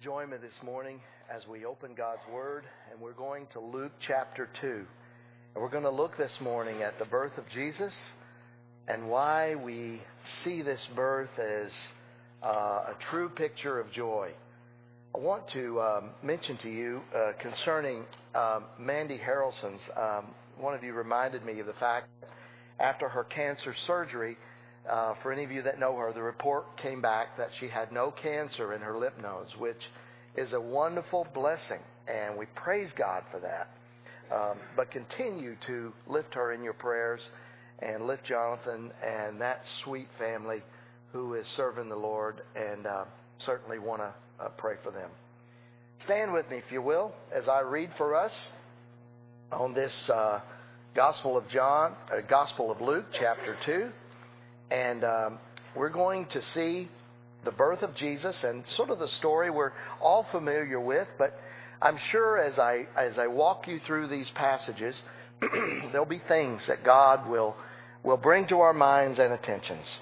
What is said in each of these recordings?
Join me this morning as we open God's Word, and we're going to Luke chapter 2. And we're going to look this morning at the birth of Jesus and why we see this birth as a true picture of joy. I want to mention to you concerning Mandy Harrelson's. One of you reminded me of the fact that after her cancer surgery, for any of you that know her, the report came back that she had no cancer in her lymph nodes, which is a wonderful blessing, and we praise God for that. But continue to lift her in your prayers and lift Jonathan and that sweet family who is serving the Lord, and certainly want to pray for them. Stand with me, if you will, as I read for us on this Gospel of Luke, chapter 2. And we're going to see the birth of Jesus and sort of the story we're all familiar with. But I'm sure as I walk you through these passages, there'll be things that God will bring to our minds and attentions.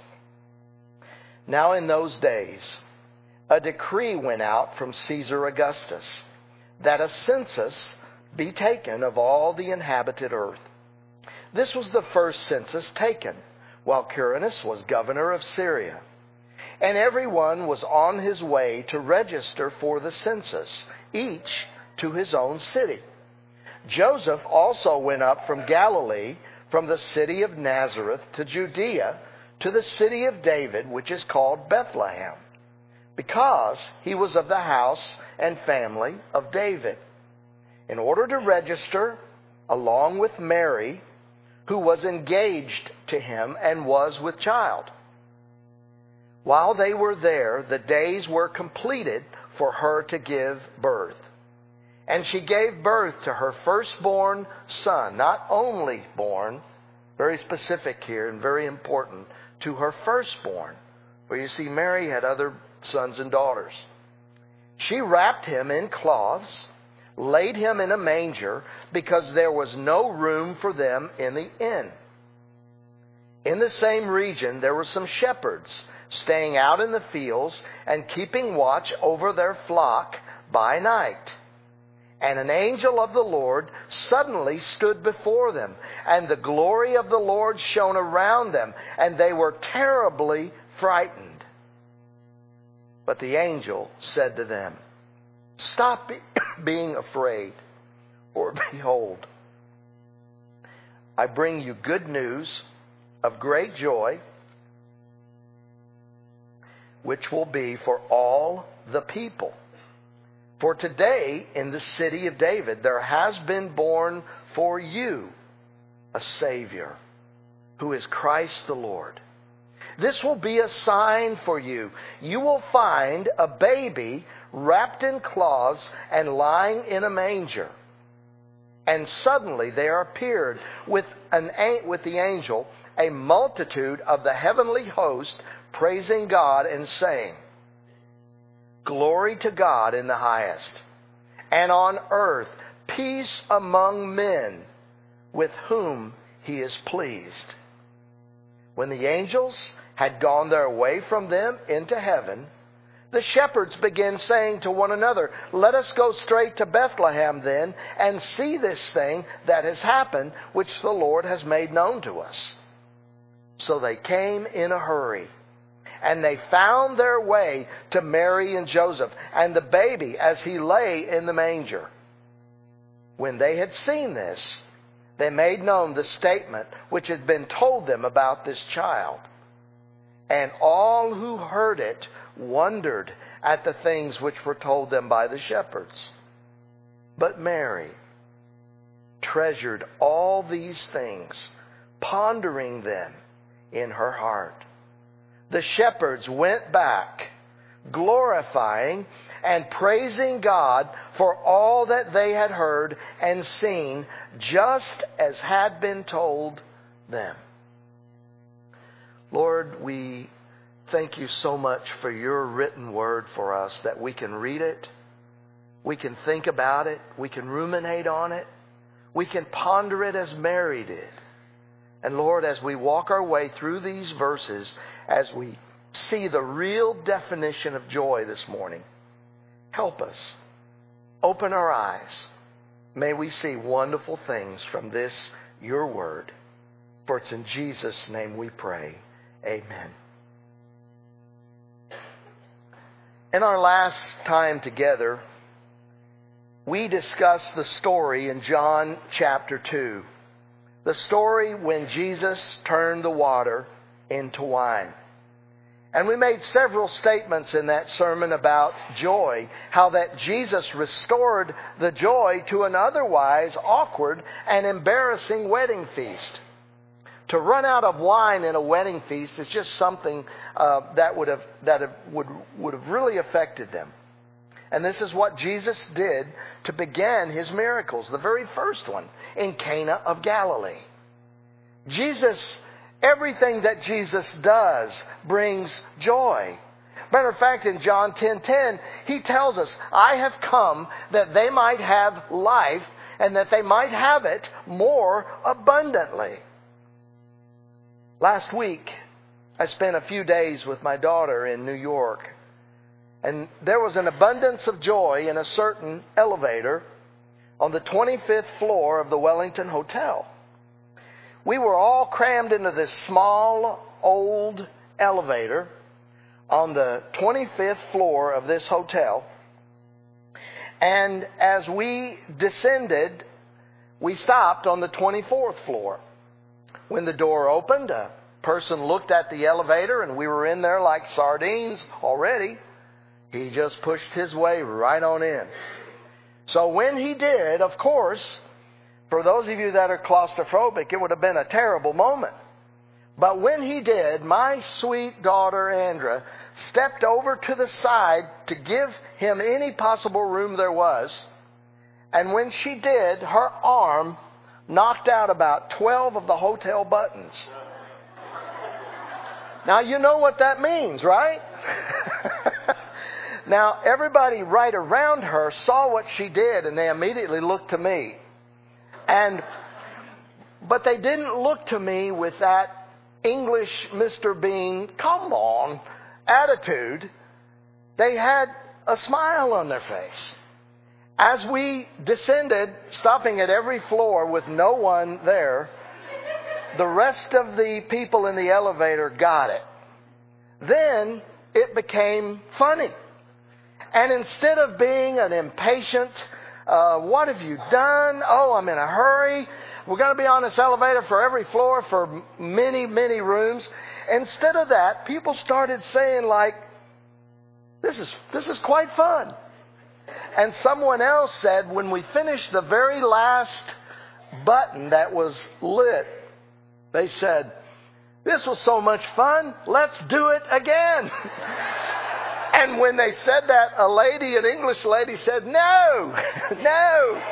Now in those days, a decree went out from Caesar Augustus that a census be taken of all the inhabited earth. This was the first census taken while Quirinius was governor of Syria. And everyone was on his way to register for the census, each to his own city. Joseph also went up from Galilee, from the city of Nazareth to Judea, to the city of David, which is called Bethlehem, because he was of the house and family of David, in order to register along with Mary, who was engaged to him and was with child. While they were there, the days were completed for her to give birth. And she gave birth to her firstborn son, not only born, very specific here and very important, to her firstborn. For you see, Mary had other sons and daughters. She wrapped him in cloths, laid him in a manger, because there was no room for them in the inn. In the same region there were some shepherds staying out in the fields and keeping watch over their flock by night. And an angel of the Lord suddenly stood before them, and the glory of the Lord shone around them, and they were terribly frightened. But the angel said to them, "Stop being afraid, for behold, I bring you good news of great joy, which will be for all the people. For today in the city of David there has been born for you a Savior, who is Christ the Lord. This will be a sign for you. You will find a baby wrapped in cloths and lying in a manger." And suddenly there appeared with the angel a multitude of the heavenly host, praising God and saying, "Glory to God in the highest, and on earth peace among men with whom he is pleased." When the angels had gone their way from them into heaven, the shepherds began saying to one another, "Let us go straight to Bethlehem then, and see this thing that has happened, which the Lord has made known to us." So they came in a hurry, and they found their way to Mary and Joseph, and the baby as he lay in the manger. When they had seen this, they made known the statement which had been told them about this child. And all who heard it wondered at the things which were told them by the shepherds. But Mary treasured all these things, pondering them in her heart. The shepherds went back, glorifying and praising God for all that they had heard and seen, just as had been told them. Lord, we thank you so much for your written word for us, that we can read it, we can think about it, we can ruminate on it, we can ponder it as Mary did. And Lord, as we walk our way through these verses, as we see the real definition of joy this morning, help us. Open our eyes. May we see wonderful things from this, your word. For it's in Jesus' name we pray. Amen. In our last time together, we discussed the story in John chapter 2. The story when Jesus turned the water into wine. And we made several statements in that sermon about joy, how that Jesus restored the joy to an otherwise awkward and embarrassing wedding feast. To run out of wine in a wedding feast is just something that would have really affected them. And this is what Jesus did to begin His miracles. The very first one in Cana of Galilee. Everything that Jesus does brings joy. Matter of fact, in John 10:10, He tells us, I have come that they might have life and that they might have it more abundantly. Last week, I spent a few days with my daughter in New York. And there was an abundance of joy in a certain elevator on the 25th floor of the Wellington Hotel. We were all crammed into this small, old elevator on the 25th floor of this hotel. And as we descended, we stopped on the 24th floor. When the door opened, a person looked at the elevator, and we were in there like sardines already. He just pushed his way right on in. So when he did, of course, for those of you that are claustrophobic, it would have been a terrible moment. But when he did, my sweet daughter, Andra, stepped over to the side to give him any possible room there was. And when she did, her arm knocked out about 12 of the hotel buttons. Now, you know what that means, right? Now, everybody right around her saw what she did, and they immediately looked to me. But they didn't look to me with that English Mr. Bean, come on, attitude. They had a smile on their face. As we descended, stopping at every floor with no one there, the rest of the people in the elevator got it. Then it became funny. And instead of being an impatient, what have you done? Oh, I'm in a hurry. We're going to be on this elevator for every floor for many, many rooms. Instead of that, people started saying like, this is quite fun. And someone else said, when we finished the very last button that was lit, they said, this was so much fun, let's do it again. And when they said that, an English lady said, no, no.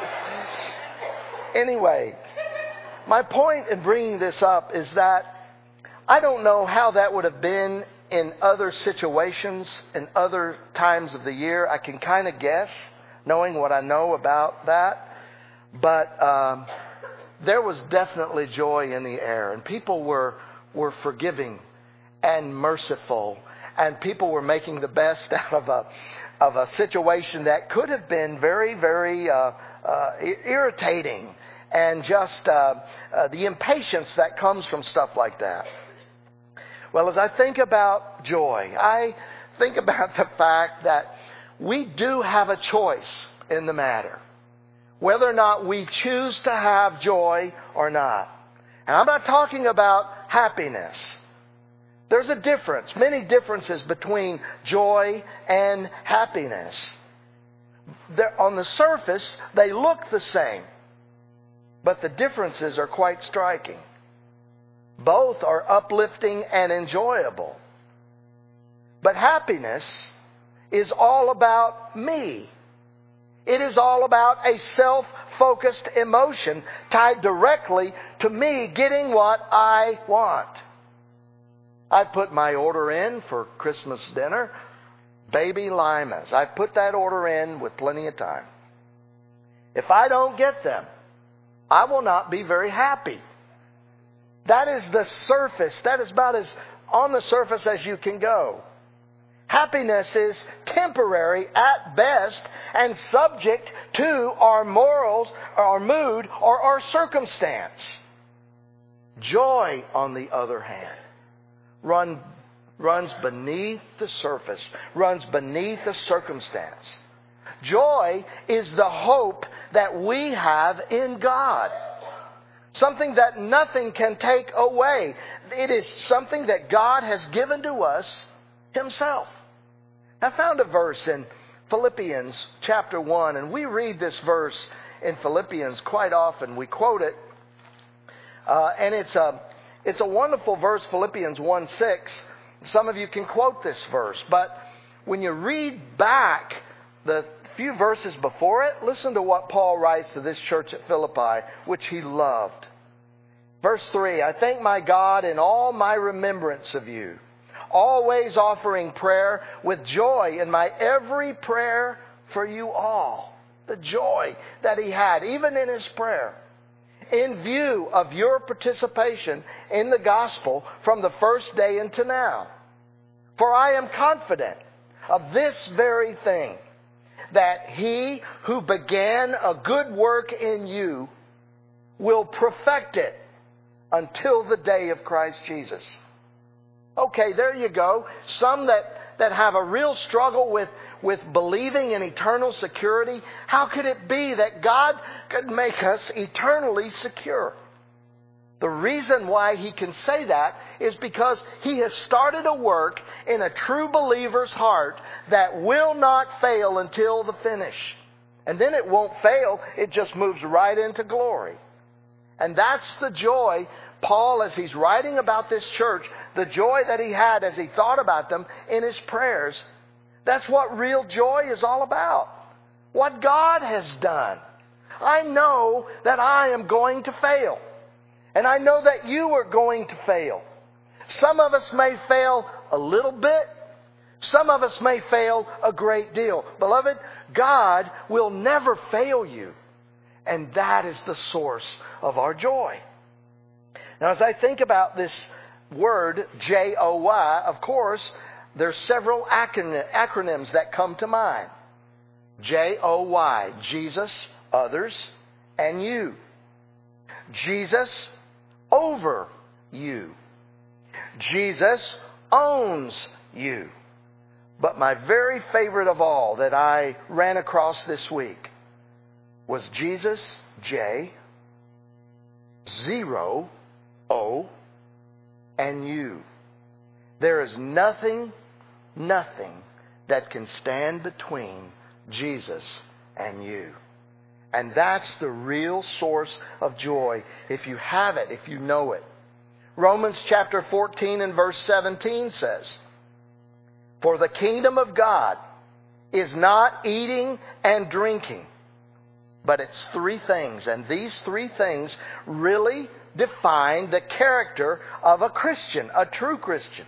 Anyway, my point in bringing this up is that I don't know how that would have been in other situations, in other times of the year. I can kind of guess, knowing what I know about that. But there was definitely joy in the air. And people were forgiving and merciful. And people were making the best out of a situation that could have been very, very irritating. And just the impatience that comes from stuff like that. Well, as I think about joy, I think about the fact that we do have a choice in the matter, whether or not we choose to have joy or not. And I'm not talking about happiness. There's a difference, many differences between joy and happiness. On the surface, they look the same, but the differences are quite striking. Both are uplifting and enjoyable. But happiness is all about me. It is all about a self-focused emotion tied directly to me getting what I want. I put my order in for Christmas dinner, baby limas. I put that order in with plenty of time. If I don't get them, I will not be very happy. That is the surface. That is about as on the surface as you can go. Happiness is temporary at best and subject to our morals, our mood, or our circumstance. Joy, on the other hand, runs beneath the surface, runs beneath the circumstance. Joy is the hope that we have in God. Something that nothing can take away. It is something that God has given to us Himself. I found a verse in Philippians chapter 1, and we read this verse in Philippians quite often. We quote it, and it's a wonderful verse, Philippians 1:6. Some of you can quote this verse, but when you read back the few verses before it, listen to what Paul writes to this church at Philippi, which he loved. Verse 3, I thank my God in all my remembrance of you, always offering prayer with joy in my every prayer for you all. The joy that he had, even in his prayer, in view of your participation in the gospel from the first day until now. For I am confident of this very thing, that He who began a good work in you will perfect it until the day of Christ Jesus. Okay, there you go. Some that have a real struggle with believing in eternal security. How could it be that God could make us eternally secure? The reason why He can say that is because He has started a work in a true believer's heart that will not fail until the finish. And then it won't fail. It just moves right into glory. And that's the joy Paul, as he's writing about this church, the joy that he had as he thought about them in his prayers. That's what real joy is all about. What God has done. I know that I am going to fail. And I know that you are going to fail. Some of us may fail a little bit. Some of us may fail a great deal. Beloved, God will never fail you. And that is the source of our joy. Now, as I think about this word, J-O-Y, of course, there's several acronyms that come to mind. J-O-Y, Jesus, others, and you. Jesus over you. Jesus owns you. But my very favorite of all that I ran across this week was Jesus, J, 0, O, and you. There is nothing that can stand between Jesus and you. And that's the real source of joy if you have it, if you know it. Romans chapter 14 and verse 17 says, for the kingdom of God is not eating and drinking, but it's three things. And these three things really define the character of a Christian, a true Christian.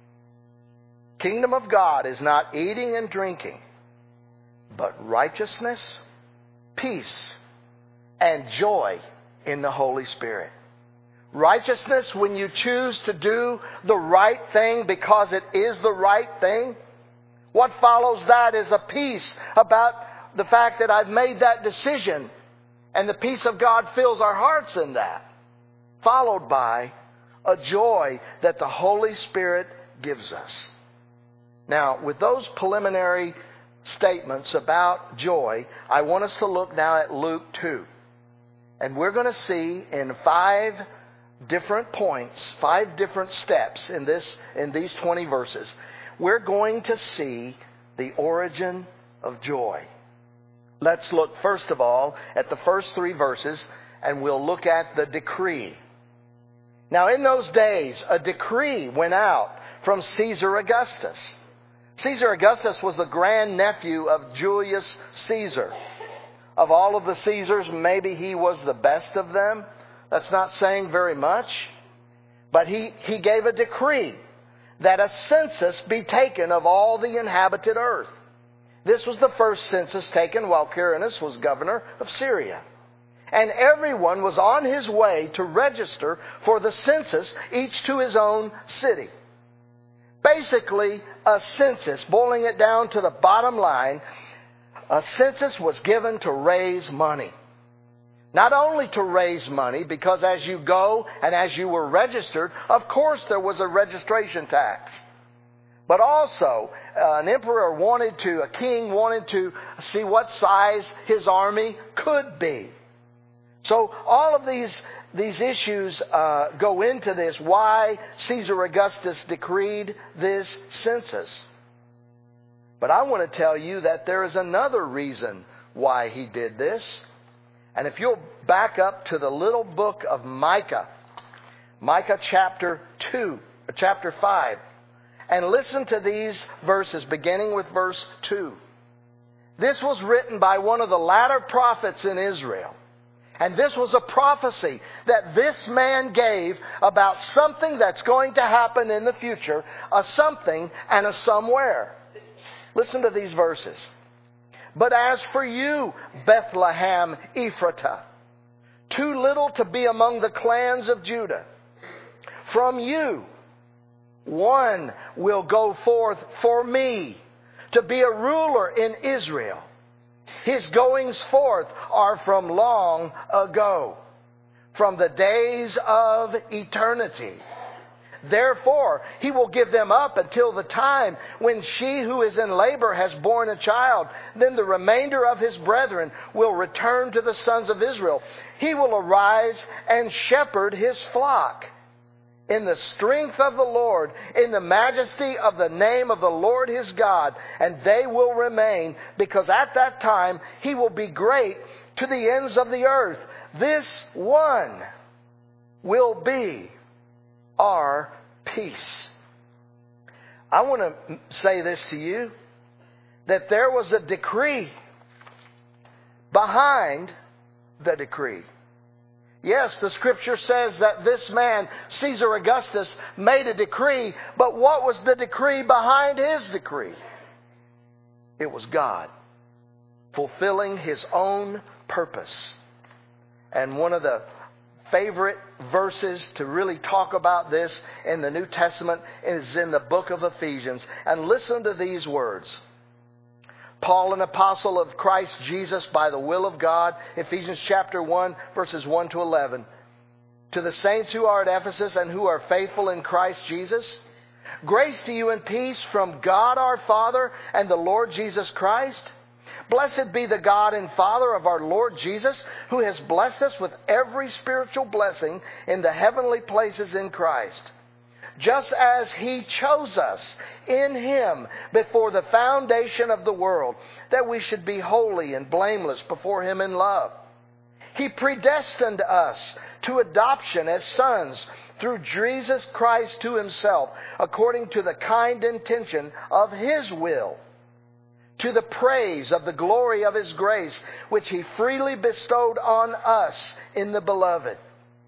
Kingdom of God is not eating and drinking, but righteousness, peace, and joy in the Holy Spirit. Righteousness, when you choose to do the right thing because it is the right thing. What follows that is a peace about the fact that I've made that decision. And the peace of God fills our hearts in that. Followed by a joy that the Holy Spirit gives us. Now, with those preliminary statements about joy, I want us to look now at Luke 2. And we're going to see in 5 different points, 5 different steps in these 20 verses, we're going to see the origin of joy. Let's look first of all at the first 3 verses, and we'll look at the decree. Now, in those days, a decree went out from Caesar Augustus. Caesar Augustus was the grandnephew of Julius Caesar. Of all of the Caesars, maybe he was the best of them. That's not saying very much. But he gave a decree that a census be taken of all the inhabited earth. This was the first census taken while Quirinius was governor of Syria. And everyone was on his way to register for the census, each to his own city. Basically, a census, boiling it down to the bottom line, a census was given to raise money. Not only to raise money, because as you go and as you were registered, of course there was a registration tax. But also, a king wanted to see what size his army could be. So all of these issues go into this, why Caesar Augustus decreed this census. But I want to tell you that there is another reason why he did this. And if you'll back up to the little book of Micah, Micah chapter 5, and listen to these verses, beginning with verse 2. This was written by one of the latter prophets in Israel. And this was a prophecy that this man gave about something that's going to happen in the future, a something and a somewhere. Listen to these verses. But as for you, Bethlehem Ephratah, too little to be among the clans of Judah, from you one will go forth for me to be a ruler in Israel. His goings forth are from long ago, from the days of eternity. Therefore, he will give them up until the time when she who is in labor has borne a child. Then the remainder of his brethren will return to the sons of Israel. He will arise and shepherd his flock in the strength of the Lord, in the majesty of the name of the Lord his God. And they will remain, because at that time he will be great to the ends of the earth. This one will be our peace. I want to say this to you, that there was a decree behind the decree. Yes, the Scripture says that this man, Caesar Augustus, made a decree, but what was the decree behind his decree? It was God fulfilling his own purpose. And one of the favorite verses to really talk about this in the New Testament is in the book of Ephesians. And listen to these words. Paul, an apostle of Christ Jesus by the will of God, Ephesians chapter 1, verses 1 to 11. To the saints who are at Ephesus and who are faithful in Christ Jesus, grace to you and peace from God our Father and the Lord Jesus Christ. Blessed be the God and Father of our Lord Jesus, who has blessed us with every spiritual blessing in the heavenly places in Christ, just as He chose us in Him before the foundation of the world, that we should be holy and blameless before Him in love. He predestined us to adoption as sons through Jesus Christ to Himself, according to the kind intention of His will, to the praise of the glory of His grace, which He freely bestowed on us in the Beloved.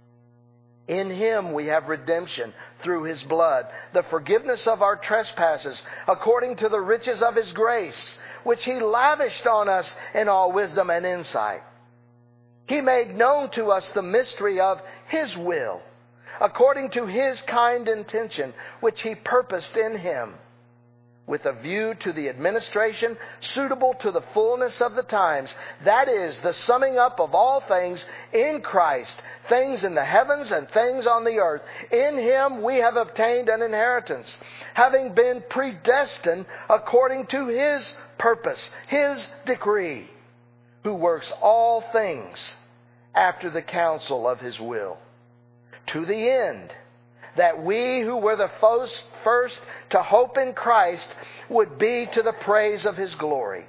In Him we have redemption through His blood, the forgiveness of our trespasses, according to the riches of His grace, which He lavished on us in all wisdom and insight. He made known to us the mystery of His will, according to His kind intention, which He purposed in Him, with a view to the administration suitable to the fullness of the times, that is, the summing up of all things in Christ, things in the heavens and things on the earth. In Him we have obtained an inheritance, having been predestined according to His purpose, His decree, who works all things after the counsel of His will, to the end that we who were the first to hope in Christ would be to the praise of His glory,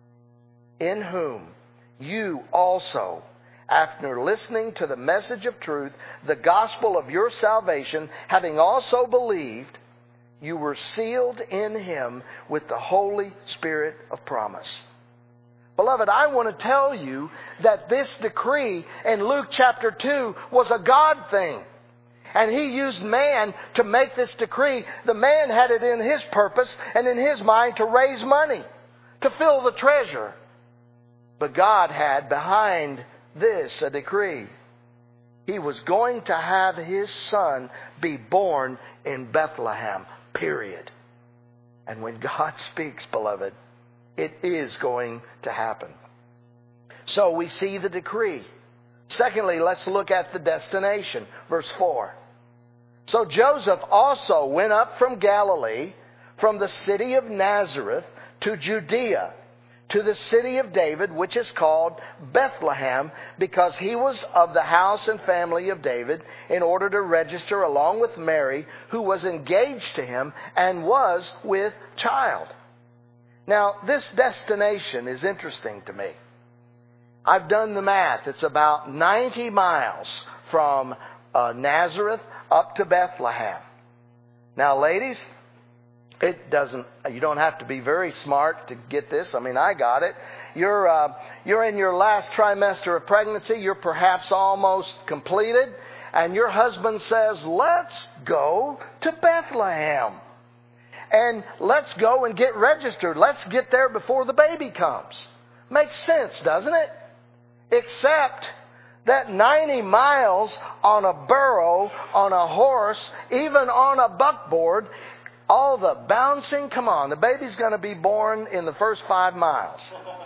in whom you also, after listening to the message of truth, the gospel of your salvation, having also believed, you were sealed in Him with the Holy Spirit of promise. Beloved, I want to tell you that this decree in Luke chapter 2 was a God thing. And He used man to make this decree. The man had it in his purpose and in his mind to raise money, to fill the treasure. But God had behind this a decree. He was going to have His Son be born in Bethlehem, period. And when God speaks, beloved, it is going to happen. So we see the decree. Secondly, let's look at the destination. Verse 4. So Joseph also went up from Galilee, from the city of Nazareth, to Judea, to the city of David, which is called Bethlehem, because he was of the house and family of David, in order to register along with Mary, who was engaged to him and was with child. Now, this destination is interesting to me. I've done the math. It's about 90 miles from Nazareth up to Bethlehem. Now, ladies, you don't have to be very smart to get this. I mean, I got it. You're in your last trimester of pregnancy. You're perhaps almost completed. And your husband says, let's go to Bethlehem. And let's go and get registered. Let's get there before the baby comes. Makes sense, doesn't it? Except that 90 miles on a burro, on a horse, even on a buckboard, all the bouncing, come on, the baby's going to be born in the first 5 miles.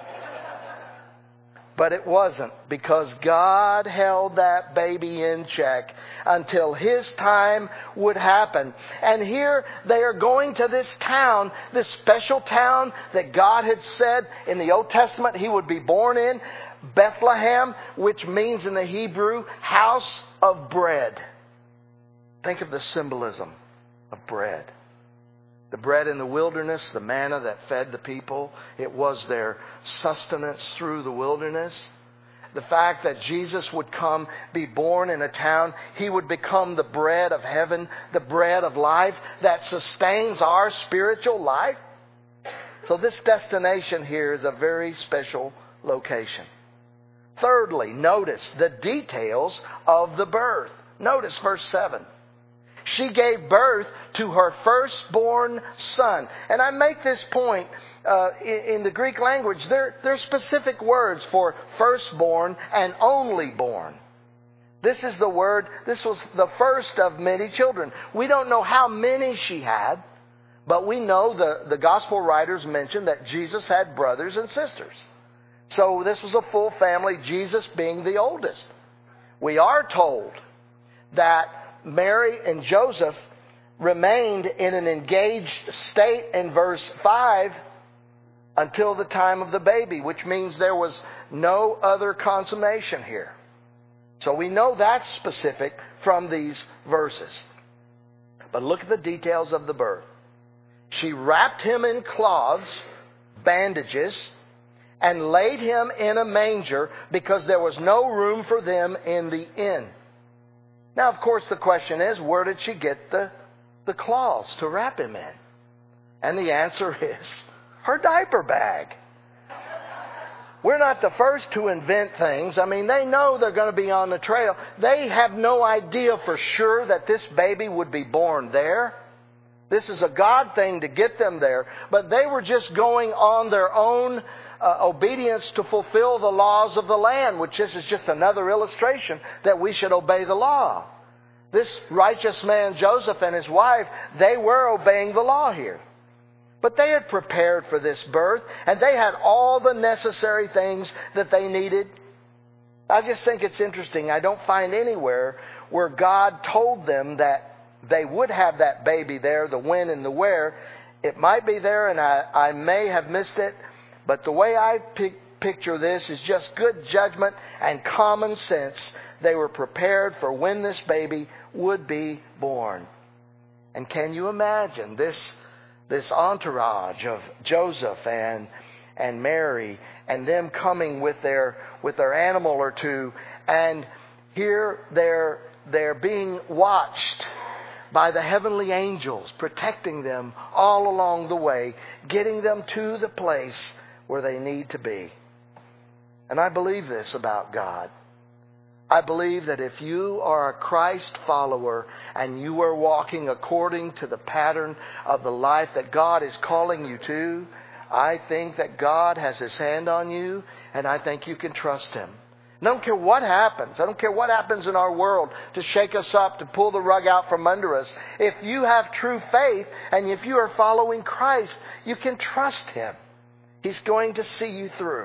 But it wasn't, because God held that baby in check until His time would happen. And here they are going to this town, this special town that God had said in the Old Testament He would be born in, Bethlehem, which means in the Hebrew, house of bread. Think of the symbolism of bread. The bread in the wilderness, the manna that fed the people, it was their sustenance through the wilderness. The fact that Jesus would come, be born in a town, He would become the bread of heaven, the bread of life that sustains our spiritual life. So this destination here is a very special location. Thirdly, notice the details of the birth. Notice verse 7. She gave birth to her firstborn son. And I make this point in the Greek language. There are specific words for firstborn and only born. This is the word, this was the first of many children. We don't know how many she had, but we know the gospel writers mention that Jesus had brothers and sisters. So this was a full family, Jesus being the oldest. We are told that Mary and Joseph remained in an engaged state in verse 5 until the time of the baby, which means there was no other consummation here. So we know that's specific from these verses. But look at the details of the birth. She wrapped him in cloths, bandages, and laid him in a manger because there was no room for them in the inn. Now, of course, the question is, where did she get the cloths to wrap him in? And the answer is her diaper bag. We're not the first to invent things. I mean, they know they're going to be on the trail. They have no idea for sure that this baby would be born there. This is a God thing to get them there. But they were just going on their own obedience to fulfill the laws of the land, which this is just another illustration that we should obey the law. This righteous man, Joseph, and his wife, they were obeying the law here. But they had prepared for this birth, and they had all the necessary things that they needed. I just think it's interesting. I don't find anywhere where God told them that they would have that baby there, the when and the where. It might be there, and I may have missed it. But the way I picture this is just good judgment and common sense. They were prepared for when this baby would be born. And can you imagine this entourage of Joseph and Mary, and them coming with their animal or two, and here they're being watched by the heavenly angels, protecting them all along the way, getting them to the place where they need to be. And I believe this about God. I believe that if you are a Christ follower and you are walking according to the pattern of the life that God is calling you to, I think that God has His hand on you, and I think you can trust Him. I don't care what happens. I don't care what happens in our world to shake us up, to pull the rug out from under us. If you have true faith and if you are following Christ, you can trust Him. He's going to see you through.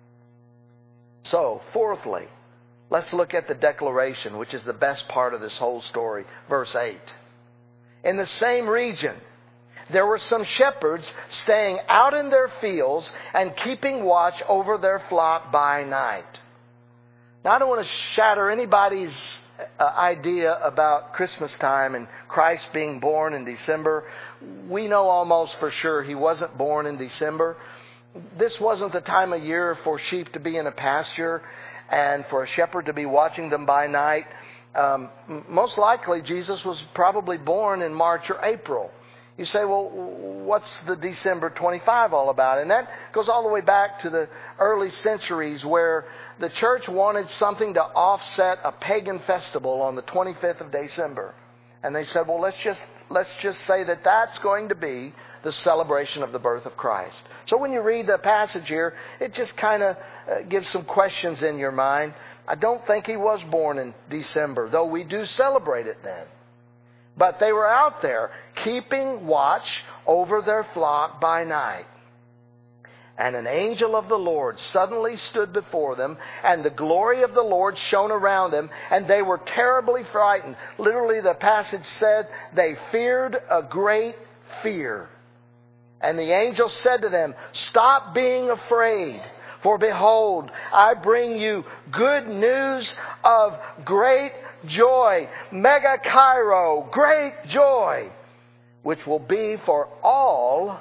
So, fourthly, let's look at the declaration, which is the best part of this whole story. Verse 8. In the same region, there were some shepherds staying out in their fields and keeping watch over their flock by night. Now, I don't want to shatter anybody's idea about Christmas time and Christ being born in December. We know almost for sure He wasn't born in December. This wasn't the time of year for sheep to be in a pasture and for a shepherd to be watching them by night. Most likely, Jesus was probably born in March or April. You say, well, what's the December 25 all about? And that goes all the way back to the early centuries where the church wanted something to offset a pagan festival on the 25th of December. And they said, well, let's just say that that's going to be the celebration of the birth of Christ. So when you read the passage here, it just kind of gives some questions in your mind. I don't think He was born in December, though we do celebrate it then. But they were out there keeping watch over their flock by night. And an angel of the Lord suddenly stood before them, and the glory of the Lord shone around them, and they were terribly frightened. Literally, the passage said they feared a great fear. And the angel said to them, "Stop being afraid, for behold, I bring you good news of great joy, mega kairo, great joy, which will be for all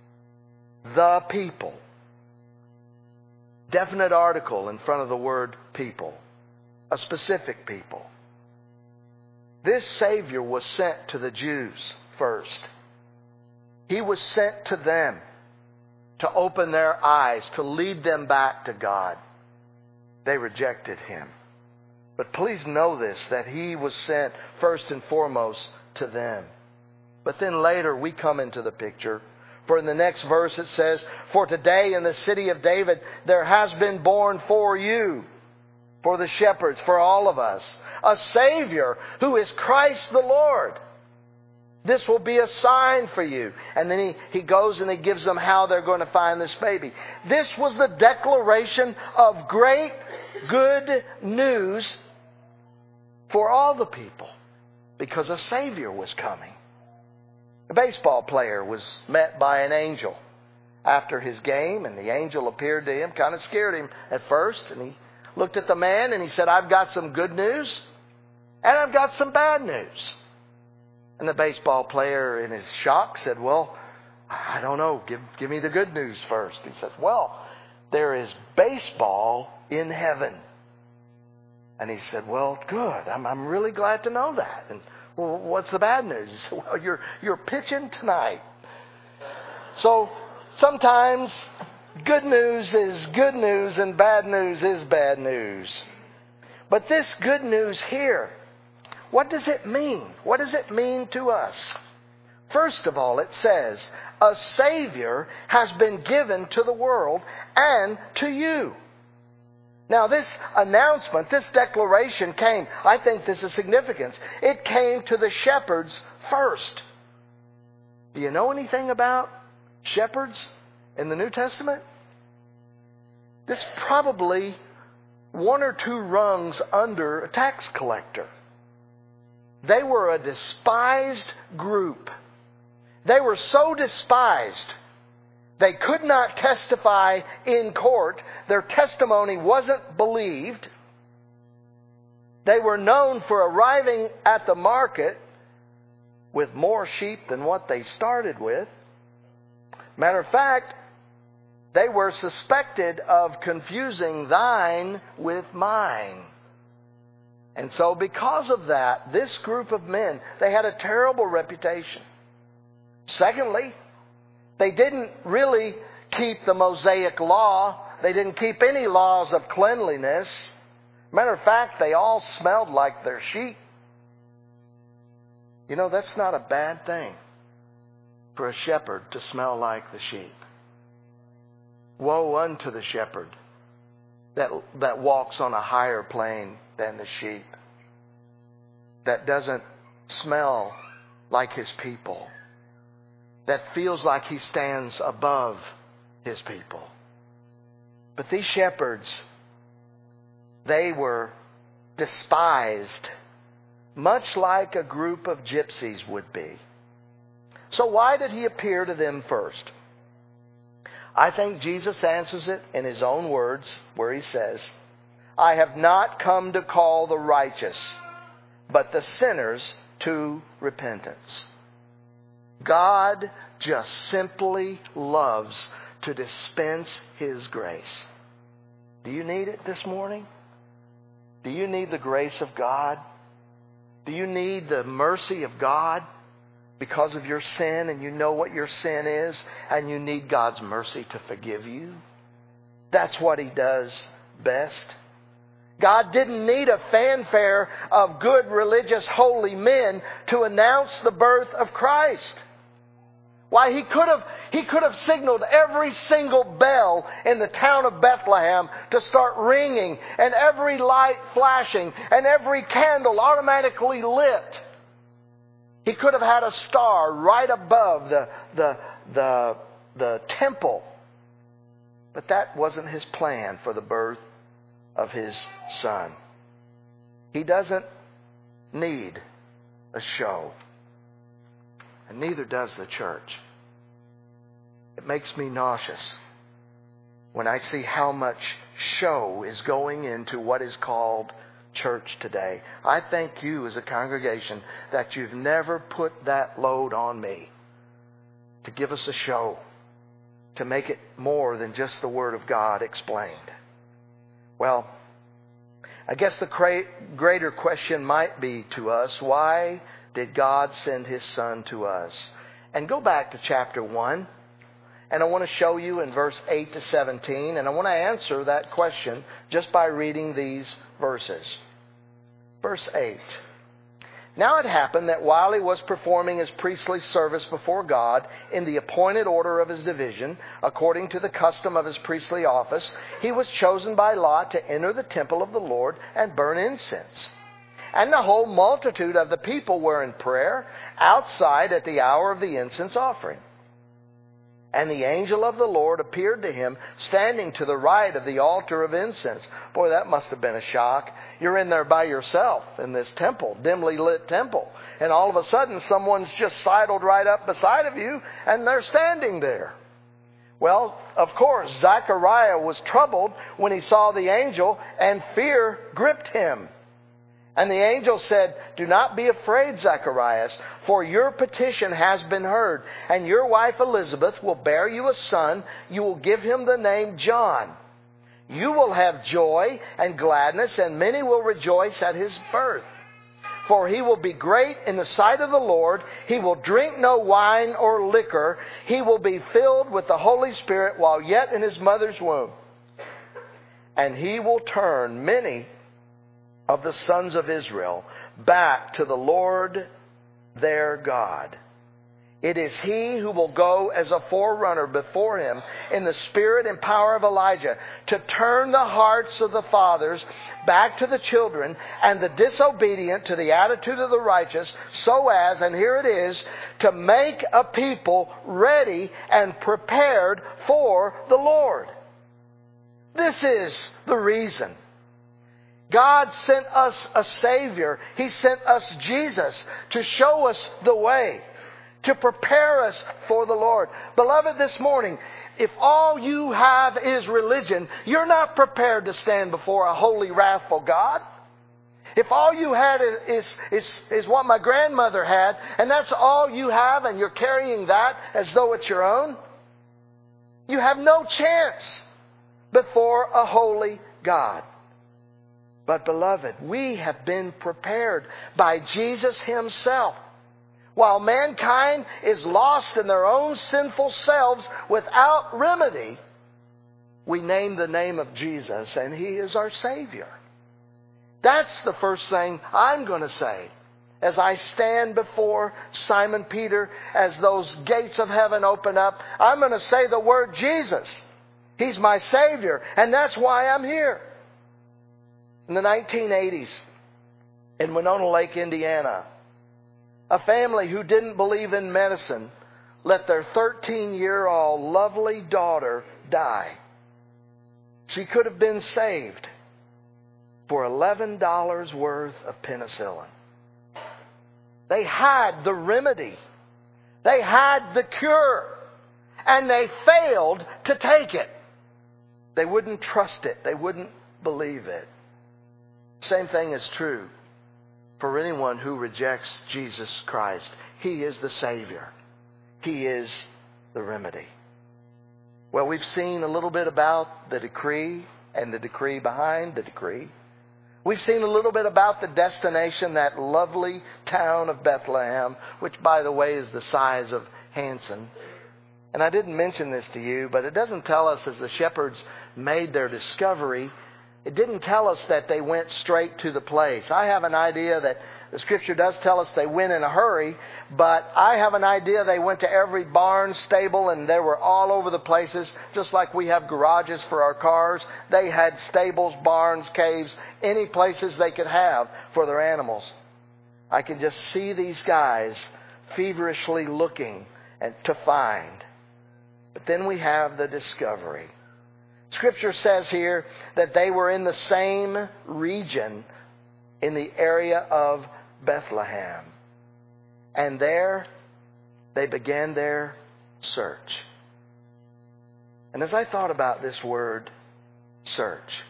the people." Definite article in front of the word people. A specific people. This Savior was sent to the Jews first. He was sent to them to open their eyes, to lead them back to God. They rejected Him. But please know this, that He was sent first and foremost to them. But then later we come into the picture. For in the next verse it says, "For today in the city of David there has been born for you," for the shepherds, for all of us, "a Savior who is Christ the Lord. This will be a sign for you." And then he goes and he gives them how they're going to find this baby. This was the declaration of great good news for all the people, because a Savior was coming. A baseball player was met by an angel after his game, and the angel appeared to him, kind of scared him at first, and he looked at the man and he said, "I've got some good news and I've got some bad news." And the baseball player, in his shock, said, "Well, I don't know. Give me the good news first." He said, "Well, there is baseball in heaven." And he said, "Well, good. I'm really glad to know that. And well, what's the bad news?" He said, "Well, you're pitching tonight." So sometimes good news is good news and bad news is bad news. But this good news here, what does it mean? What does it mean to us? First of all, it says, a Savior has been given to the world and to you. Now this announcement, this declaration came, I think this is significant. It came to the shepherds first. Do you know anything about shepherds in the New Testament? This is probably one or two rungs under a tax collector. They were a despised group. They were so despised, they could not testify in court. Their testimony wasn't believed. They were known for arriving at the market with more sheep than what they started with. Matter of fact, they were suspected of confusing thine with mine. And so because of that, this group of men, they had a terrible reputation. Secondly, they didn't really keep the Mosaic law. They didn't keep any laws of cleanliness. Matter of fact, they all smelled like their sheep. You know, that's not a bad thing for a shepherd to smell like the sheep. Woe unto the shepherd that walks on a higher plane than the sheep, that doesn't smell like his people, that feels like he stands above his people. But these shepherds, they were despised, much like a group of gypsies would be. So why did he appear to them first? I think Jesus answers it in his own words, where he says, I have not come to call the righteous, but the sinners to repentance. God just simply loves to dispense his grace. Do you need it this morning? Do you need the grace of God? Do you need the mercy of God because of your sin, and you know what your sin is, and you need God's mercy to forgive you? That's what he does best. God didn't need a fanfare of good, religious, holy men to announce the birth of Christ. Why, he could have signaled every single bell in the town of Bethlehem to start ringing, and every light flashing, and every candle automatically lit. He could have had a star right above the temple. But that wasn't his plan for the birth of his Son. He doesn't need a show. And neither does the church. It makes me nauseous when I see how much show is going into what is called church today. I thank you as a congregation that you've never put that load on me to give us a show, to make it more than just the Word of God explained. Well, I guess the greater question might be to us, why did God send his Son to us? And go back to chapter 1. And I want to show you in verse 8 to 17. And I want to answer that question just by reading these verses. Verse 8. Now it happened that while he was performing his priestly service before God in the appointed order of his division, according to the custom of his priestly office, he was chosen by lot to enter the temple of the Lord and burn incense. And the whole multitude of the people were in prayer outside at the hour of the incense offering. And the angel of the Lord appeared to him, standing to the right of the altar of incense. Boy, that must have been a shock. You're in there by yourself in this temple, dimly lit temple. And all of a sudden, someone's just sidled right up beside of you, and they're standing there. Well, of course, Zechariah was troubled when he saw the angel, and fear gripped him. And the angel said, Do not be afraid, Zacharias, for your petition has been heard, and your wife Elizabeth will bear you a son. You will give him the name John. You will have joy and gladness, and many will rejoice at his birth. For he will be great in the sight of the Lord. He will drink no wine or liquor. He will be filled with the Holy Spirit while yet in his mother's womb. And he will turn many of the sons of Israel back to the Lord their God. It is he who will go as a forerunner before him in the spirit and power of Elijah, to turn the hearts of the fathers back to the children and the disobedient to the attitude of the righteous, so as, and here it is, to make a people ready and prepared for the Lord. This is the reason God sent us a Savior. He sent us Jesus to show us the way, to prepare us for the Lord. Beloved, this morning, if all you have is religion, you're not prepared to stand before a holy, wrathful God. If all you had is what my grandmother had, and that's all you have, and you're carrying that as though it's your own, you have no chance before a holy God. But beloved, we have been prepared by Jesus himself. While mankind is lost in their own sinful selves without remedy, we name the name of Jesus, and he is our Savior. That's the first thing I'm going to say as I stand before Simon Peter, as those gates of heaven open up. I'm going to say the word Jesus. He's my Savior, and that's why I'm here. In the 1980s, in Winona Lake, Indiana, a family who didn't believe in medicine let their 13-year-old lovely daughter die. She could have been saved for $11 worth of penicillin. They had the remedy. They had the cure. And they failed to take it. They wouldn't trust it. They wouldn't believe it. Same thing is true for anyone who rejects Jesus Christ. He is the Savior. He is the remedy. Well, we've seen a little bit about the decree and the decree behind the decree. We've seen a little bit about the destination, that lovely town of Bethlehem, which, by the way, is the size of Hanson. And I didn't mention this to you, but it doesn't tell us as the shepherds made their discovery, it didn't tell us that they went straight to the place. I have an idea that the Scripture does tell us they went in a hurry, but I have an idea they went to every barn, stable, and they were all over the places, just like we have garages for our cars. They had stables, barns, caves, any places they could have for their animals. I can just see these guys feverishly looking to find. But then we have the discovery. Scripture says here that they were in the same region in the area of Bethlehem. And there they began their search. And as I thought about this word, search,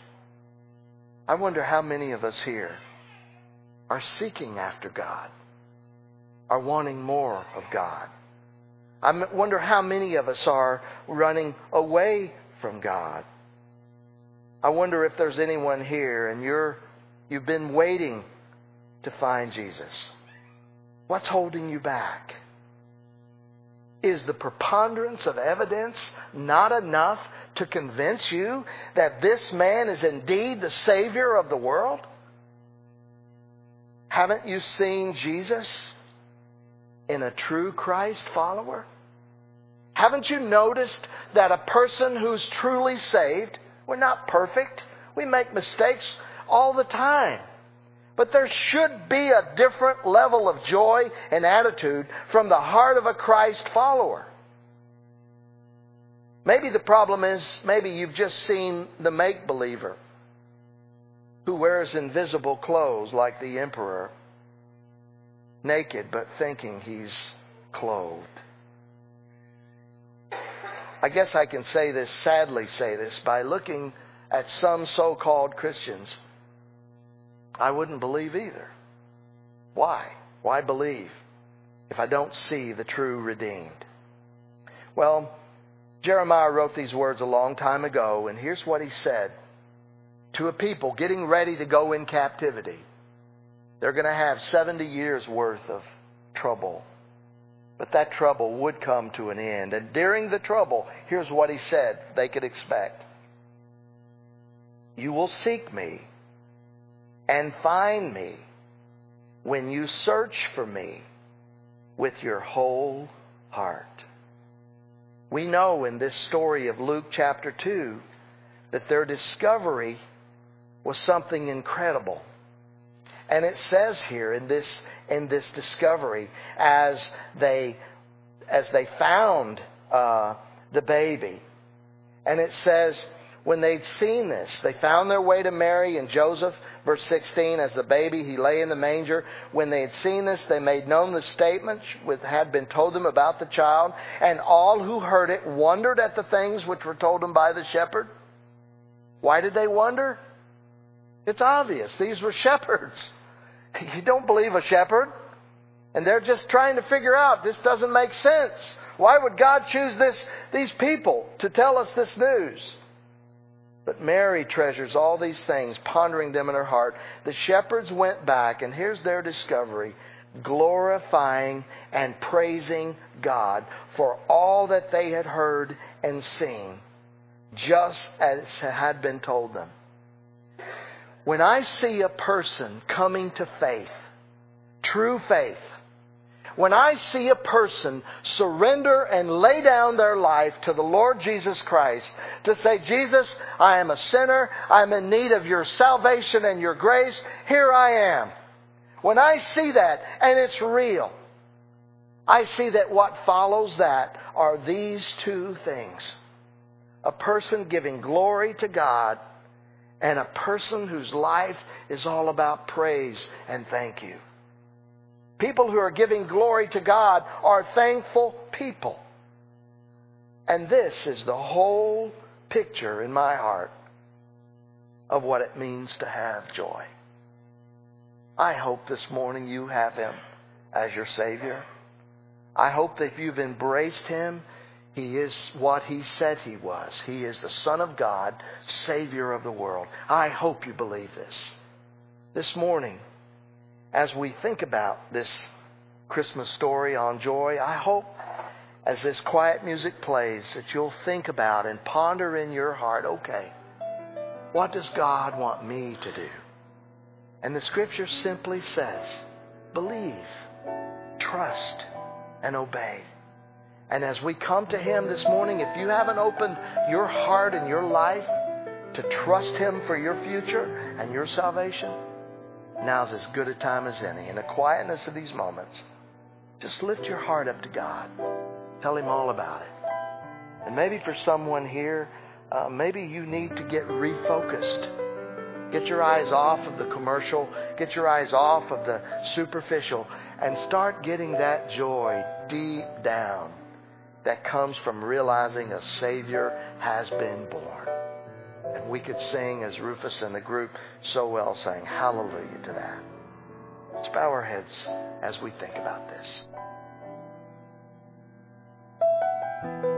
I wonder how many of us here are seeking after God, are wanting more of God. I wonder how many of us are running away from God. I wonder if there's anyone here and you've been waiting to find Jesus. What's holding you back? Is the preponderance of evidence not enough to convince you that this man is indeed the Savior of the world? Haven't you seen Jesus in a true Christ follower? Haven't you noticed that a person who's truly saved, we're not perfect, we make mistakes all the time, but there should be a different level of joy and attitude from the heart of a Christ follower. Maybe the problem is, maybe you've just seen the make-believer who wears invisible clothes like the emperor, naked but thinking he's clothed. I guess I can sadly say this, by looking at some so-called Christians, I wouldn't believe either. Why? Why believe if I don't see the true redeemed? Well, Jeremiah wrote these words a long time ago, and here's what he said to a people getting ready to go in captivity. They're going to have 70 years worth of trouble. But that trouble would come to an end. And during the trouble, here's what he said they could expect. You will seek me and find me when you search for me with your whole heart. We know in this story of Luke chapter 2 that their discovery was something incredible. And it says here in this discovery, as they found the baby, and it says when they'd seen this, they found their way to Mary and Joseph. Verse 16, as the baby, he lay in the manger. When they had seen this, they made known the statement which had been told them about the child, and all who heard it wondered at the things which were told them by the shepherd. Why did they wonder? It's obvious. These were shepherds. You don't believe a shepherd. And they're just trying to figure out, this doesn't make sense. Why would God choose these people to tell us this news? But Mary treasures all these things, pondering them in her heart. The shepherds went back, and here's their discovery, glorifying and praising God for all that they had heard and seen, just as had been told them. When I see a person coming to faith, true faith, When I see a person surrender and lay down their life to the Lord Jesus Christ, to say, Jesus, I am a sinner. I'm in need of your salvation and your grace. Here I am. When I see that, and it's real, I see that what follows that are these two things. A person giving glory to God, and a person whose life is all about praise and thank you. People who are giving glory to God are thankful people. And this is the whole picture in my heart of what it means to have joy. I hope this morning you have Him as your Savior. I hope that if you've embraced Him, He is what He said He was. He is the Son of God, Savior of the world. I hope you believe this. This morning, as we think about this Christmas story on joy, I hope as this quiet music plays that you'll think about and ponder in your heart, okay, what does God want me to do? And the Scripture simply says, believe, trust, and obey. And as we come to Him this morning, if you haven't opened your heart and your life to trust Him for your future and your salvation, now's as good a time as any. In the quietness of these moments, just lift your heart up to God. Tell Him all about it. And maybe for someone here, maybe you need to get refocused. Get your eyes off of the commercial. Get your eyes off of the superficial. And start getting that joy deep down that comes from realizing a Savior has been born. And we could sing, as Rufus and the group so well sang, hallelujah to that. Let's bow our heads as we think about this.